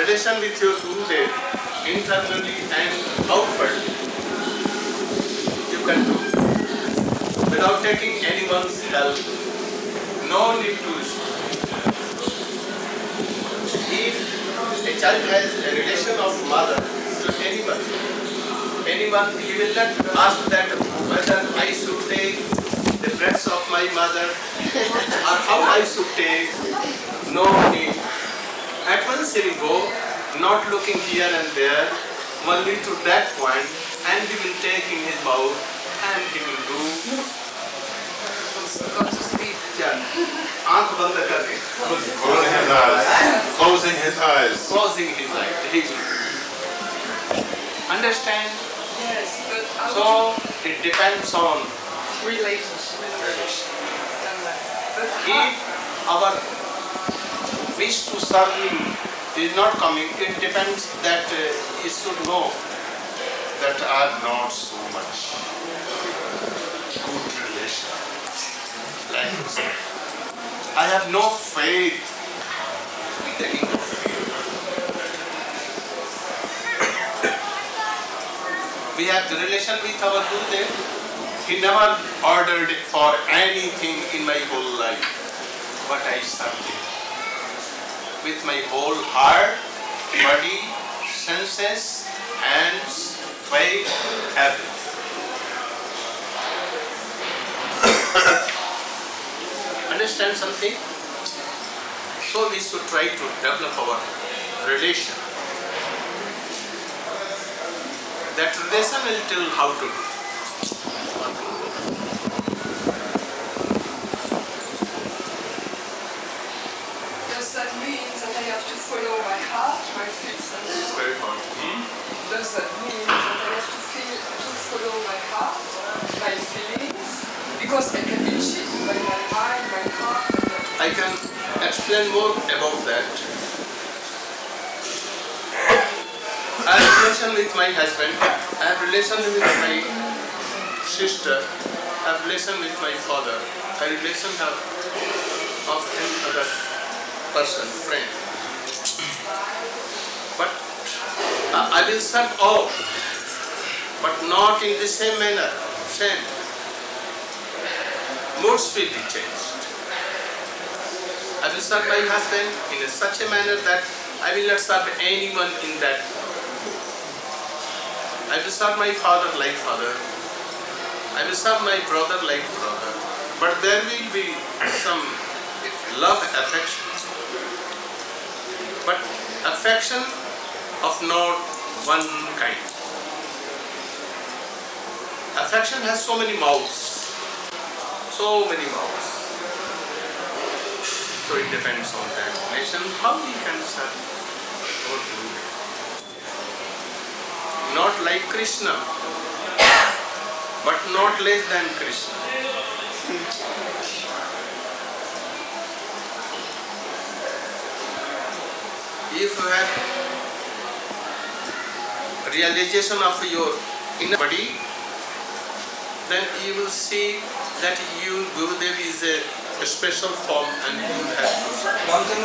relation with your Gurudev, internally and outwardly, you can do without taking anyone's help. No need to. If a child has a relation of mother to anyone, he will not ask that whether I should take the breasts of my mother or how I should take. No need. At once he will go, not looking here and there, only to that point, and he will take in his mouth and he will do. आंख बंद करके Closing his eyes. Closing his eyes. He will. Understand? Yes, but So it depends on relationship. But if our wish to serve him is not coming. It depends that he should know that I have not so much good relation. Like I have no faith. Taking no faith. We have the relation with our Gurudev. He never ordered for anything in my whole life, but I served him with my whole heart, body, senses, hands, faith, everything. Understand something? So we should try to develop our relation. That relation will tell how to do. does that mean that I have to follow my heart, my feelings? It's very hard. Does that mean that I have to follow my heart, my feelings? Because I can be cheated by my mind, my heart. I can explain more about that. I have relation with my husband, I have relation with my sister, I have relation with my father, I have relation of any other person, friend. But I will serve all, but not in the same manner, same. Moods will be changed. I will serve my husband in such a manner that I will not serve anyone in that. I will serve my father like father. I will serve my brother like brother. But there will be some love, affection. But affection of not one kind. Affection has so many mouths. So many mouths. So it depends on that nation how we can serve our Guru. Not like Krishna, but not less than Krishna. If you have realization of your inner body, then you will see that you, Gurudev, is a special form and you have to serve.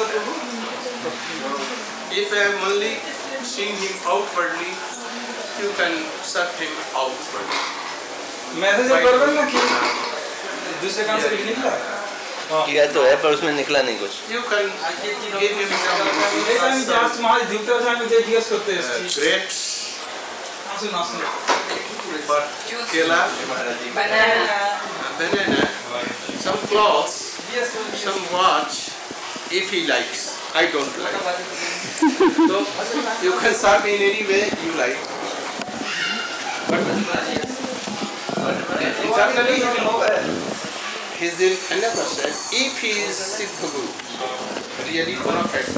If I am only seeing him outwardly, you can serve him outwardly. Message कर ना कि दूसरे काम से भी निकला किया तो है पर उसमें निकला नहीं कुछ. You can give him लेकिन जास्ट हमारे जीवते हुए में जे जीएस करते हैं grapes, आसुन but kela, banana, some clothes, some watch, if he likes. I don't like. So you can serve in any way you like. But certainly he is in 100%. If he is Siddha Guru, really bona fide.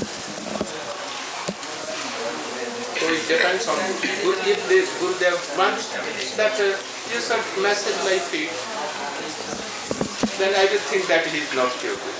So it depends on if the Gurudev wants that you should massage my feet, then I will think that he is not your Guru.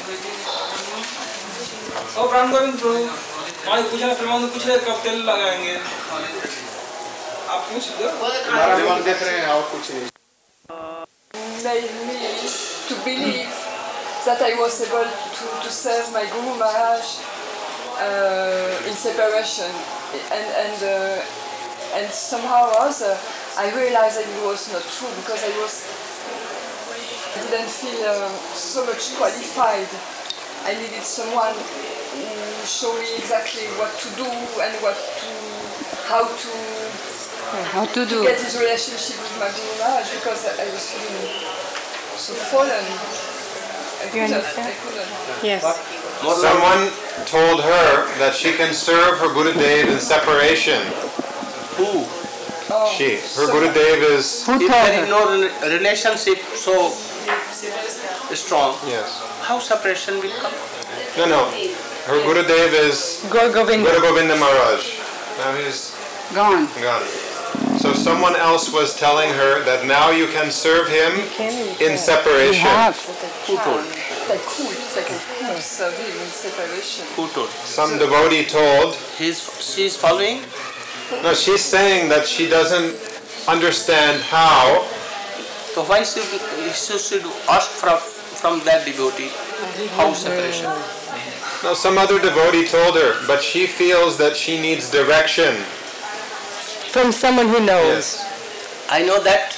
और प्राण गोविंद प्रभु हमारे पूजा प्रमाण कुछ है कब तेल लगाएंगे आप पूछ दो हमारा दिमाग देख रहे हैं और कुछ नहीं. Made me to believe that I was able to serve my Guru Maharaj in separation, and somehow or other I realized that it was not true because I didn't feel so much qualified. I needed someone who showed me exactly what to do and how to get this relationship with my Guru Maharaj because I was feeling so fallen. I couldn't. Yes. Someone told her that she can serve her Gurudev in separation. Who? She. Her Gurudev is... Who If told there is her? no relationship so strong, Yes. how separation will come? No. Her Gurudev is Gaur Govinda. Guru Govinda Maharaj. Now he's Gone. gone. So someone else was telling her that now you can serve him in You separation. have. Who told? Like I could serve him in separation. Who told? Some devotee told. She is following. No, she's saying that she doesn't understand how. So why should ask from that devotee how separation? No, some other devotee told her, but she feels that she needs direction. From someone who knows. Yes. I know that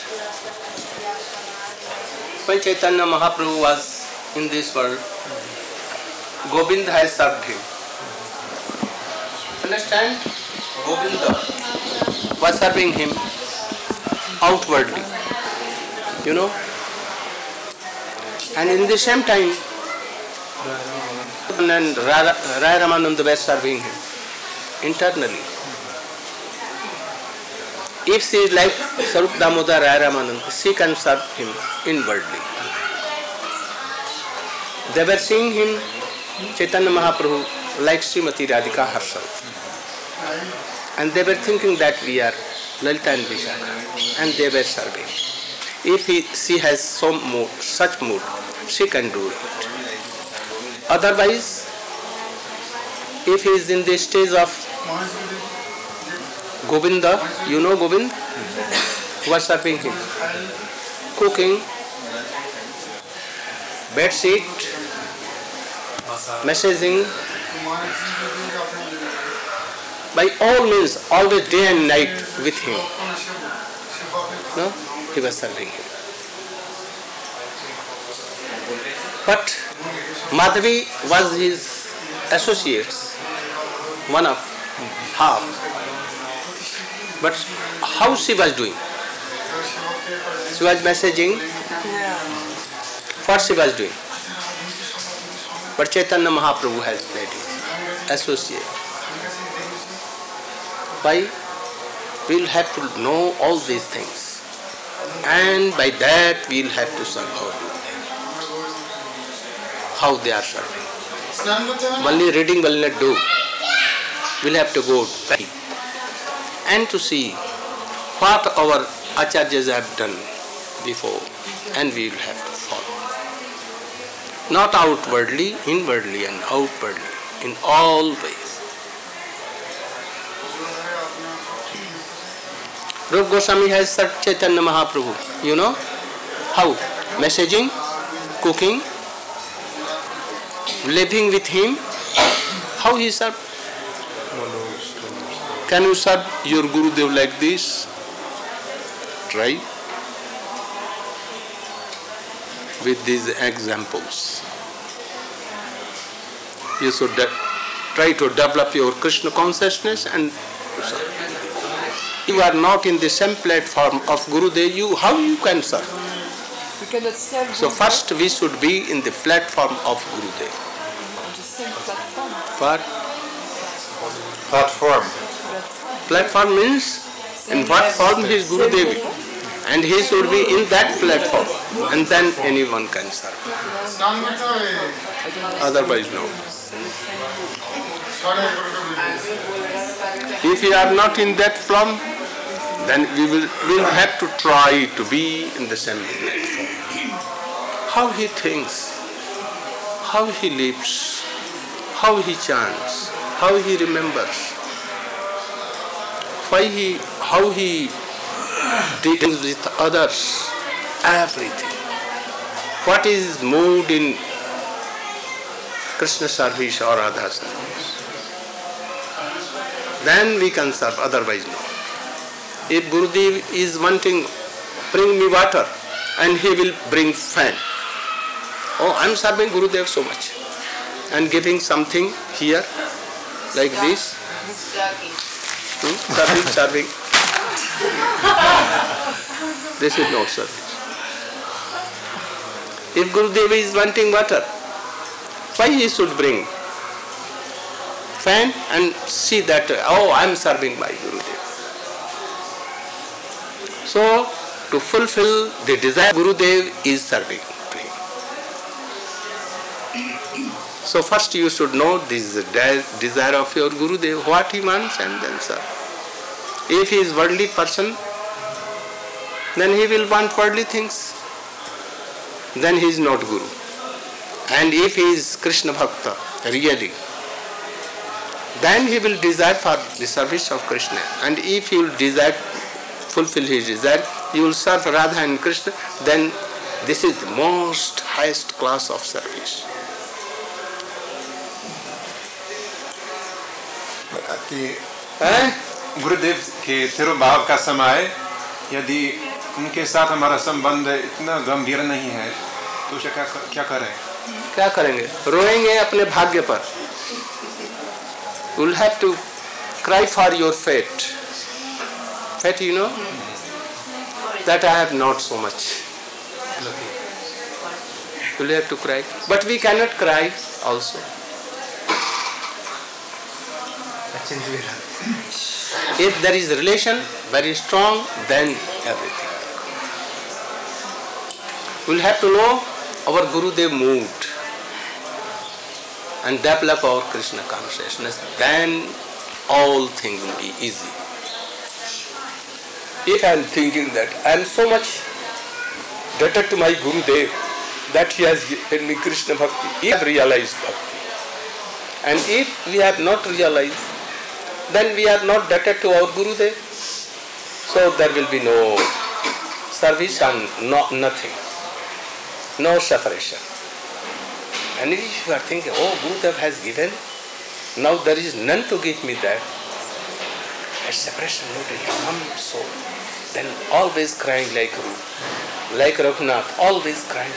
when Chaitanya Mahaprabhu was in this world, Govinda has served him. Understand? Govinda was serving him outwardly, you know. And in the same time, and Raya Ramananda were serving him internally. If she is like Sarup Damodar Raya Ramananda, she can serve him inwardly. They were seeing him, Chaitanya Mahaprabhu, like Srimati Radhika herself. And they were thinking that we are Lalita and Vishakha, and they were serving. If she has such mood, she can do it. Otherwise, if he is in the stage of Govinda, you know Govinda, who was serving him, cooking, bed sheet, messaging, by all means, always day and night with him. No? He was serving him. But Madhavi was his associates, one of half. But how she was doing? She was messaging. What she was doing? But Chaitanya Mahaprabhu has made him associate. Why? We will have to know all these things. And by that we will have to serve our Gurudev. How they are serving. Only reading will not do. We will have to go back and to see what our acharyas have done before, and we will have to follow. Not outwardly, inwardly and outwardly, in all ways. Rupa Goswami has served Chaitanya Mahaprabhu. You know how? Messaging, cooking, living with him. How he served? Can you serve your Gurudev like this? Try with these examples. You should try to develop your Krishna consciousness and serve. You are not in the same platform of Gurudev, how you can serve? We cannot serve So first we should be in the platform of Gurudev. the same platform. What? Platform. Platform means in what form he is Gurudev, and he should be in that platform, and then anyone can serve. Otherwise no. If we are not in that form, then we will have to try to be in the same platform. How he thinks, how he lives, how he chants, how he remembers, how he deals with others, everything. What is his mood in Krishna service or Radha service? then we can serve, otherwise no. If Gurudev is wanting, bring me water, and he will bring fan. Oh, I am serving Gurudev so much. And giving something here, like this. Serving. This is not service. If Gurudev is wanting water, why he should bring fan and see that, oh, I am serving my Gurudev. So, to fulfill the desire, Gurudev is serving. So first you should know this desire of your Gurudev, what he wants, and then serve. If he is worldly person, then he will want worldly things. Then he is not Guru. And if he is Krishna Bhakta, really, then he will desire for the service of Krishna. And if he will desire, fulfill his desire, he will serve Radha and Krishna, then this is the most highest class of service. गुरुदेव के तिरुभाव का समय यदि उनके साथ हमारा संबंध इतना गंभीर नहीं है तो उसे क्या करें? क्या करेंगे? रोएंगे अपने भाग्य पर. You'll have to cry for your fate. Fate, you know, that I have not so much. You'll have to cry. But we cannot cry also. If there is a relation very strong, then everything. We'll have to know our Gurudev moved and develop our Krishna consciousness, then all things will be easy. If I am thinking that I am so much debted to my Gurudev that he has given me Krishna Bhakti, if I have realized Bhakti, and if we have not realized, then we are not debted to our Gurudev. So there will be no service and nothing, no separation. And if you are thinking, oh, Gurudev has given, now there is none to give me that, a separation will come, so then always crying like Raghunath, always crying.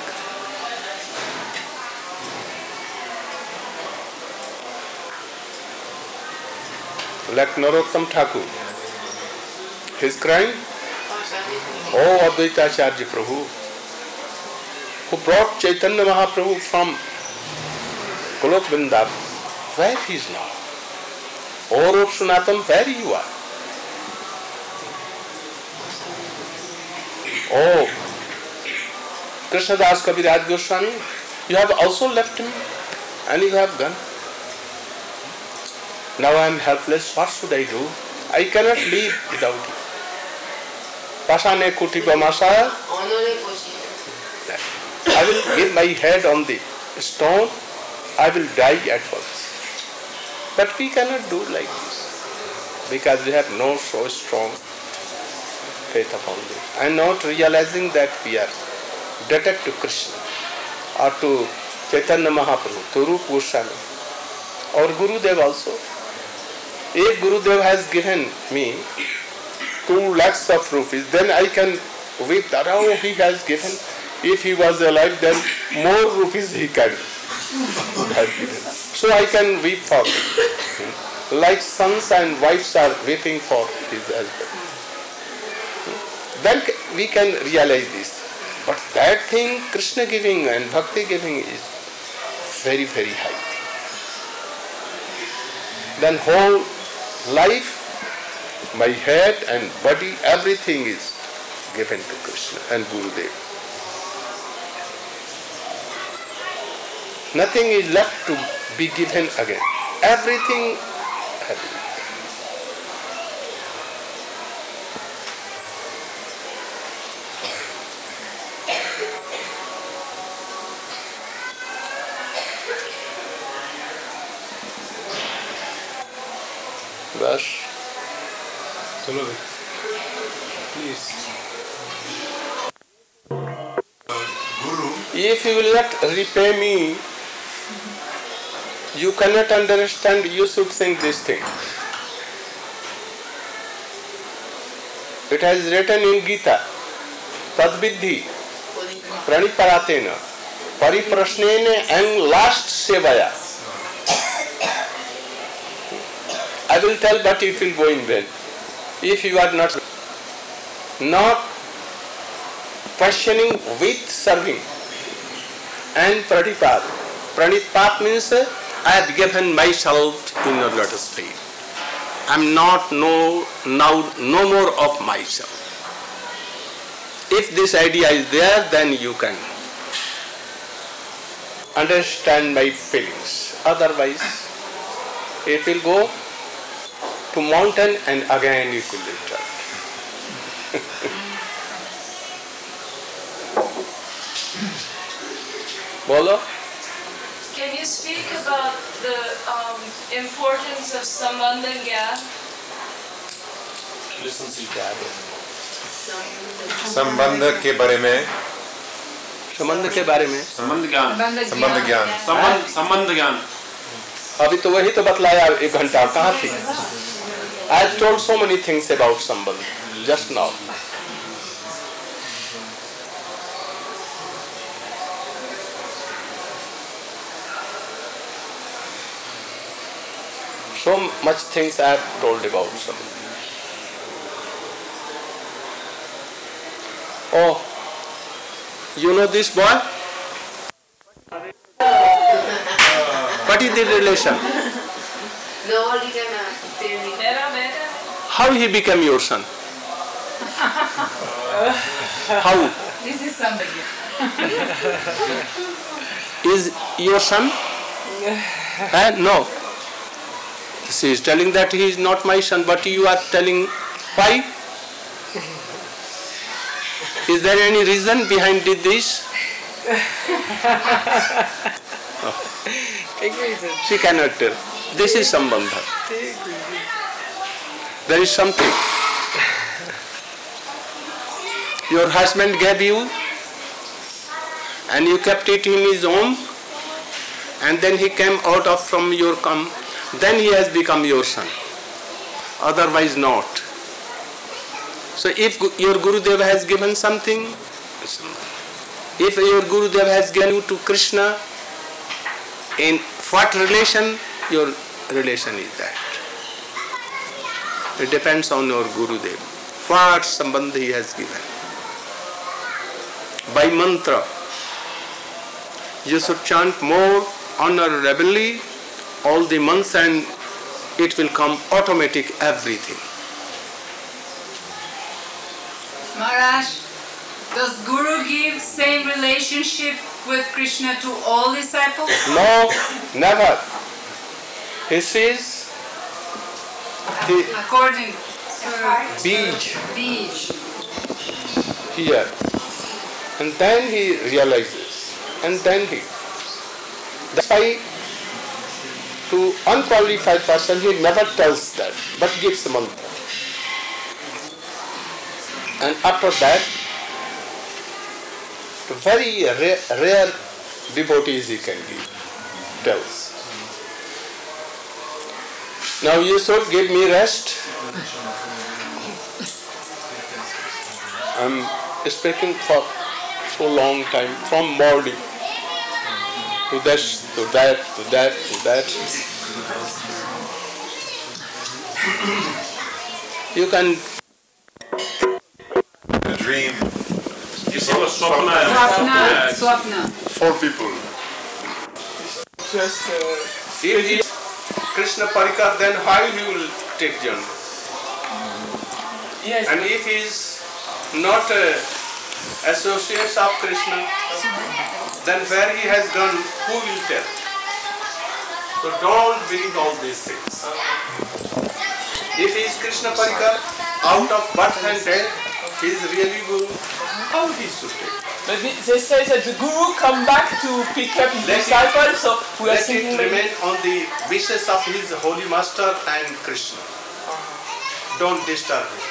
Like Narottam Thakur, he is crying, oh Advaita Acharya Prabhu, who brought Chaitanya Mahaprabhu from Golok Vrindavan, where he is now? Oh Rup Sanatan, where you are? Oh Krishnadas Kaviraj Goswami, you have also left me and you have gone. Now I am helpless, what should I do? I cannot live without you. Pasane kuti pamasa. I will give my head on the stone, I will die at once. But we cannot do like this, because we have no so strong faith upon this. And not realizing that we are debted to Krishna, or to Chaitanya Mahaprabhu, to Rupa Goswami, or Gurudev also. If Gurudev has given me 2 lakhs of rupees, then I can weep that, oh, he has given. If he was alive, then more rupees he can have given. So I can weep for him. Like sons and wives are weeping for his husband. Then we can realize this. But that thing, Krishna giving and Bhakti giving, is very, very high. Then whole life, my head and body, everything is given to Krishna and Gurudev. Nothing is left to be given again. Everything has been. Bas. चलो please. If you will not repay me You cannot understand, you should think this thing. It has written in Gita, Tadviddhi, Praniparatena, Pariprasnena and last Sevaya. I will tell, but it will go in vain. If you are not questioning with serving. And Pranipat. Pranipat means I have given myself in your lotus feet. I am not no more of myself. If this idea is there, then you can understand my feelings. Otherwise, it will go to mountain and again it will return. Bolo? Can you speak about the importance of Sambandha Gyan? संबंध के बारे में संबंध के बारे में संबंध ज्ञान अभी तो वही तो बतलाया 1 घंटा कहाँ थी? I have told so many things about Sambandha just now. So much things I have told about Sambandha. Oh, you know this boy? What is the relation? How he became your son? How? This is somebody. Is your son? No. She is telling that he is not my son, but you are telling why? Is there any reason behind this? She cannot tell. This is Sambandha. There is something. Your husband gave you and you kept it in his home, and then he came out of from your then he has become your son. Otherwise not. So if your Gurudev has given something, if your Gurudev has given you to Krishna, in what relation your relation is that? It depends on your Gurudev. What sambandha he has given. By mantra, you should chant more honorably all the months and it will come automatic everything. Maharaj, does Guru give same relationship with Krishna to all disciples? No, never. He says according to Bij here, and then he realizes, and then he. That's why to unqualified person he never tells that, but gives mantra. And after that, to very rare devotees he can give, tells. Now you should give me rest. I'm speaking for so long time, from morning to this, to that, to that, to that. You can dream Swapna. 4 people. just if he is Krishna Parikar, then how he will take jnana? Yes. And if he is not associates of Krishna, then where he has gone, who will tell? So don't believe all these things. If he is Krishna Parikar, out of birth and death, he is really Guru, how he should take? But they say that the Guru come back to pick up his disciples, so we are Let thinking it remain on the wishes of his holy master and Krishna. Don't disturb him.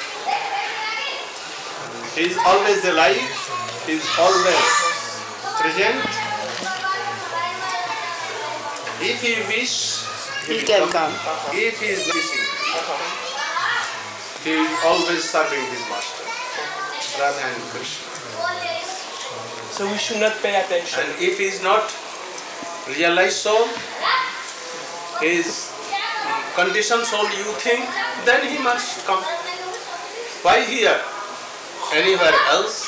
He is always alive, he is always present. If he wish, He can come. If he is wishing, he is always serving his master, Radha and Krishna. So we should not pay attention. And if he is not realized soul, his conditioned soul you think, then he must come. Why here? Anywhere else?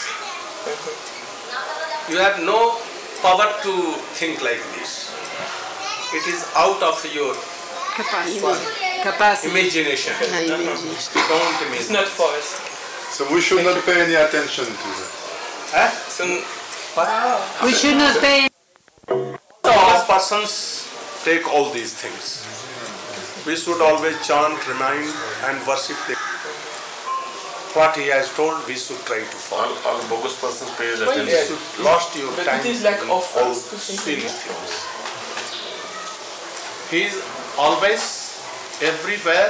You have no power to think like this. It is out of your Capacity. imagination. Imagination. Don't It's imagine. not for us. So we should not pay any attention to that. Huh? So, We should not pay. Honest persons take all these things. We should always chant, remind and worship the what he has told, we should try to follow. All bogus persons pay Well, attention. yes. You should lost your But time it is like in offers all to think silly about. things. He is always everywhere.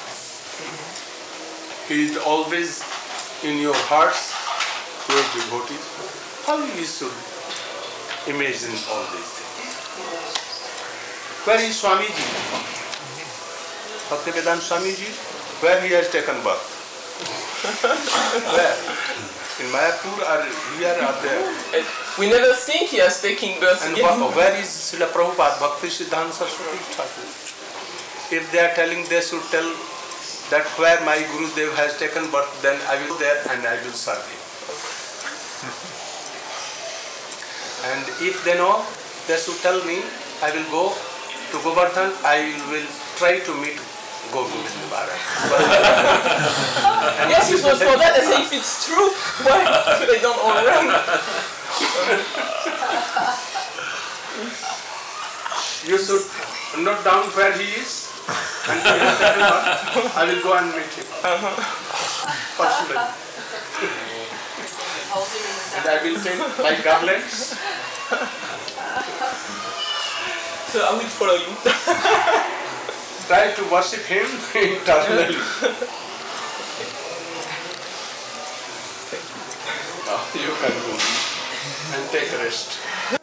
He is always in your hearts, your devotees. How we should imagine all these things? Where is Swamiji? Bhaktivedanta Swamiji? Where he has taken birth? Where? In Mayapur or here or there? we never think he is taking birth And again. where is Srila Prabhupada, Bhakti Siddhanta Saraswati Thakur? If they are telling, they should tell that where my Gurudev has taken birth, then I will go there and I will serve him. And if they know, they should tell me, I will go to Govardhan, I will try to meet Govind Maharaj. Yes, it was for that. I say if it's true, why they don't all run? You should note down where he is, and if he has taken birth, I will go and meet him personally. And I will take my garlands. So I will follow you. Try to worship him internally. Now you can go and take rest.